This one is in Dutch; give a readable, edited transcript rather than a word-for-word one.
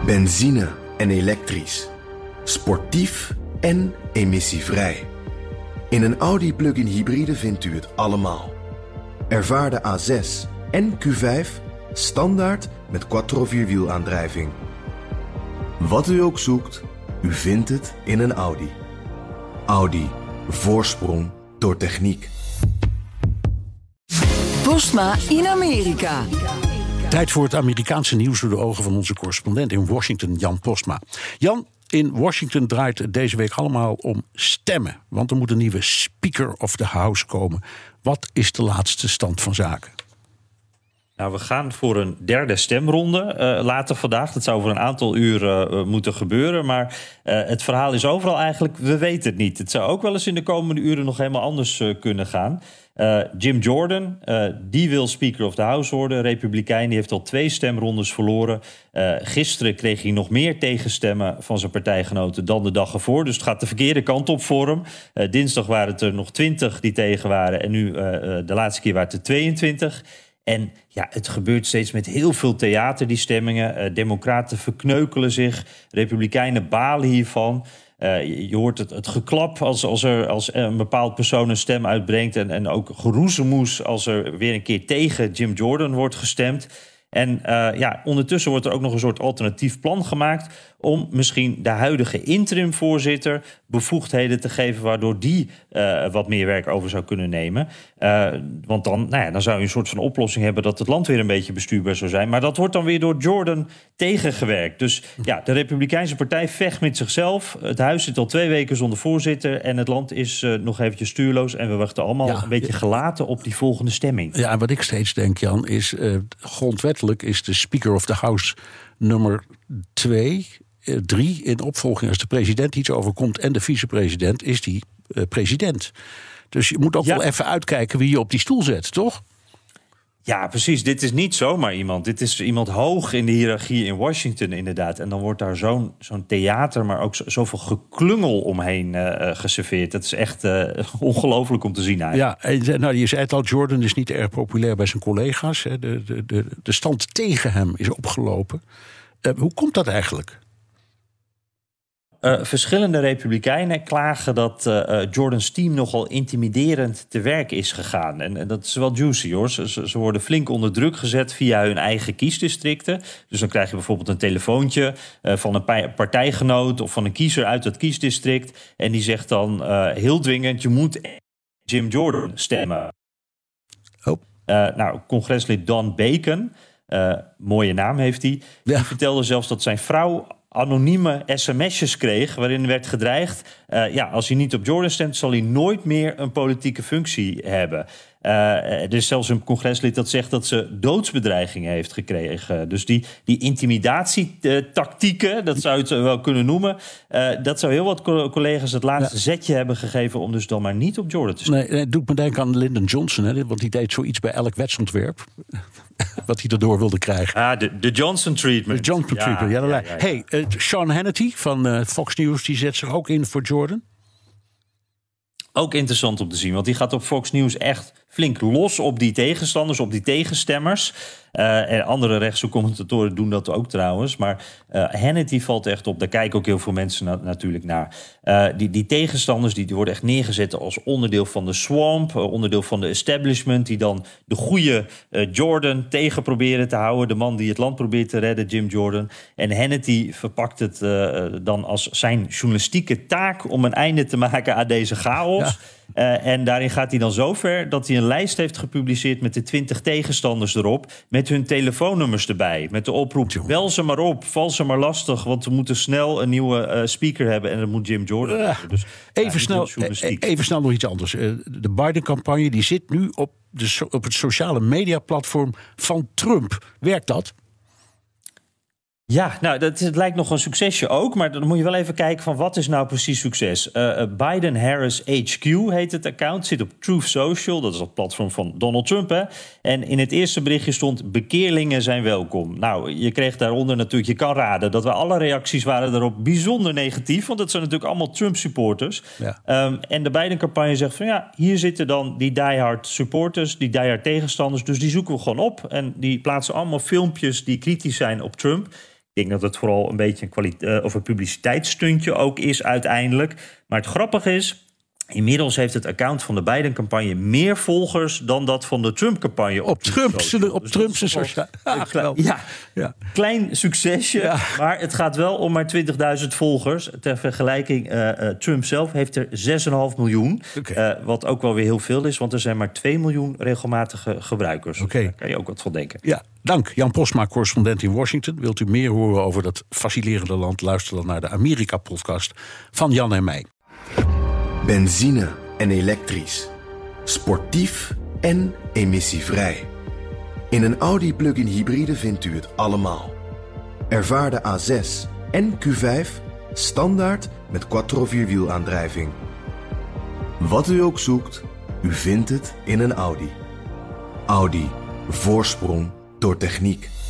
Benzine en elektrisch. Sportief en emissievrij. In een Audi plug-in hybride vindt u het allemaal. Ervaar de A6 en Q5 standaard met quattro-vierwielaandrijving. Wat u ook zoekt, u vindt het in een Audi. Audi. Voorsprong door techniek. Postma in Amerika. Tijd voor het Amerikaanse nieuws door de ogen van onze correspondent in Washington, Jan Postma. Jan, in Washington draait het deze week allemaal om stemmen. Want er moet een nieuwe Speaker of the House komen. Wat is de laatste stand van zaken? Nou, we gaan voor een derde stemronde later vandaag. Dat zou over een aantal uren moeten gebeuren. Maar het verhaal is overal eigenlijk, we weten het niet. Het zou ook wel eens in de komende uren nog helemaal anders kunnen gaan. Jim Jordan, die wil Speaker of the House worden. Republikein, die heeft al 2 stemrondes verloren. Gisteren kreeg hij nog meer tegenstemmen van zijn partijgenoten dan de dag ervoor. Dus het gaat de verkeerde kant op voor hem. Dinsdag waren het er nog 20 die tegen waren. En nu de laatste keer waren het er 22. En ja, het gebeurt steeds met heel veel theater, die stemmingen. Democraten verkneukelen zich, republikeinen balen hiervan. Je hoort het geklap als een bepaald persoon een stem uitbrengt. En ook geroezemoes als er weer een keer tegen Jim Jordan wordt gestemd. En ondertussen wordt er ook nog een soort alternatief plan gemaakt om misschien de huidige interim-voorzitter bevoegdheden te geven, waardoor die wat meer werk over zou kunnen nemen. Want dan zou je een soort van oplossing hebben dat het land weer een beetje bestuurbaar zou zijn. Maar dat wordt dan weer door Jordan tegengewerkt. Dus ja, de Republikeinse partij vecht met zichzelf. Het huis zit al 2 weken zonder voorzitter en het land is nog eventjes stuurloos. En we wachten allemaal een beetje gelaten op die volgende stemming. Ja, en wat ik steeds denk, Jan, is grondwettelijk is de Speaker of the House nummer 3 in opvolging als de president iets overkomt en de vicepresident is die president. Dus je moet ook wel even uitkijken wie je op die stoel zet, toch? Ja, precies. Dit is niet zomaar iemand. Dit is iemand hoog in de hiërarchie in Washington inderdaad. En dan wordt daar zo'n theater, maar ook zoveel geklungel omheen geserveerd. Dat is echt ongelooflijk om te zien eigenlijk. Ja, en, je zei het al, Jordan is niet erg populair bij zijn collega's. Hè. De stand tegen hem is opgelopen. Hoe komt dat eigenlijk? Verschillende republikeinen klagen dat Jordans team nogal intimiderend te werk is gegaan. En dat is wel juicy, hoor. Ze worden flink onder druk gezet via hun eigen kiesdistricten. Dus dan krijg je bijvoorbeeld een telefoontje van een partijgenoot of van een kiezer uit dat kiesdistrict. En die zegt dan heel dwingend, je moet Jim Jordan stemmen. Congreslid Don Bacon, mooie naam heeft hij, die vertelde zelfs dat zijn vrouw anonieme sms'jes kreeg waarin werd gedreigd, als hij niet op Jordan stemt, zal hij nooit meer een politieke functie hebben. Er is zelfs een congreslid dat zegt dat ze doodsbedreigingen heeft gekregen. Dus die intimidatietactieken, dat zou je het wel kunnen noemen, dat zou heel wat collega's het laatste zetje hebben gegeven om dus dan maar niet op Jordan te stemmen. Nee, het doet me denken aan Lyndon Johnson, hè, want die deed zoiets bij elk wetsontwerp wat hij erdoor wilde krijgen. De Johnson treatment. De Johnson treatment, ja. Hey, Sean Hannity van Fox News, die zet zich ook in voor Jordan. Ook interessant om te zien, want die gaat op Fox News echt flink los op die tegenstanders, op die tegenstemmers. En andere rechtse commentatoren doen dat ook trouwens. Maar Hannity valt echt op. Daar kijken ook heel veel mensen natuurlijk naar. Die tegenstanders die worden echt neergezet als onderdeel van de swamp, onderdeel van de establishment, die dan de goede Jordan tegen proberen te houden. De man die het land probeert te redden, Jim Jordan. En Hannity verpakt het dan als zijn journalistieke taak om een einde te maken aan deze chaos. Ja. En daarin gaat hij dan zo ver dat hij een lijst heeft gepubliceerd met de 20 tegenstanders erop, met hun telefoonnummers erbij. Met de oproep, bel ze maar op, val ze maar lastig, want we moeten snel een nieuwe speaker hebben en dat moet Jim Jordan hebben. Dus, even snel nog iets anders. De Biden-campagne die zit nu op het sociale media-platform van Trump. Werkt dat? Ja, nou, het lijkt nog een succesje ook, maar dan moet je wel even kijken van wat is nou precies succes. Biden-Harris HQ heet het account, zit op Truth Social, dat is het platform van Donald Trump, hè. En in het eerste berichtje stond, bekeerlingen zijn welkom. Nou, je kreeg daaronder natuurlijk, je kan raden dat alle reacties waren daarop bijzonder negatief, want dat zijn natuurlijk allemaal Trump-supporters. Ja. En de Biden-campagne zegt van ja, hier zitten dan die diehard supporters, die diehard tegenstanders, dus die zoeken we gewoon op en die plaatsen allemaal filmpjes die kritisch zijn op Trump. Ik denk dat het vooral een beetje een publiciteitsstuntje ook is uiteindelijk. Maar het grappige is, inmiddels heeft het account van de Biden-campagne meer volgers dan dat van de Trump-campagne. Op Trumpse sociale. Klein succesje, maar het gaat wel om maar 20.000 volgers. Ter vergelijking, Trump zelf heeft er 6,5 miljoen. Wat ook wel weer heel veel is, want er zijn maar 2 miljoen regelmatige gebruikers. Daar kan je ook wat van denken. Ja, dank. Jan Postma, correspondent in Washington. Wilt u meer horen over dat fascinerende land? Luister dan naar de Amerika-podcast van Jan en mij. Benzine en elektrisch. Sportief en emissievrij. In een Audi plug-in hybride vindt u het allemaal. Ervaar de A6 en Q5 standaard met quattro-vierwielaandrijving. Wat u ook zoekt, u vindt het in een Audi. Audi. Voorsprong door techniek.